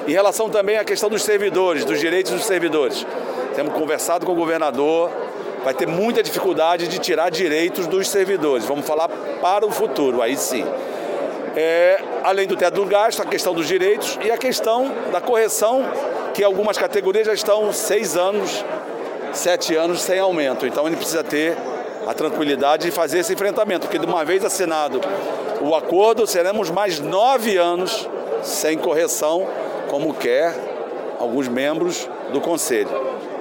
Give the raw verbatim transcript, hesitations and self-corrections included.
Em relação também à questão dos servidores, dos direitos dos servidores. Temos conversado com o governador, vai ter muita dificuldade de tirar direitos dos servidores. Vamos falar para o futuro, aí sim. É, além do teto do gasto, a questão dos direitos e a questão da correção, que algumas categorias já estão seis anos, sete anos sem aumento. Então ele precisa ter a tranquilidade de fazer esse enfrentamento, porque de uma vez assinado o acordo, seremos mais nove anos sem correção, como quer alguns membros do Conselho.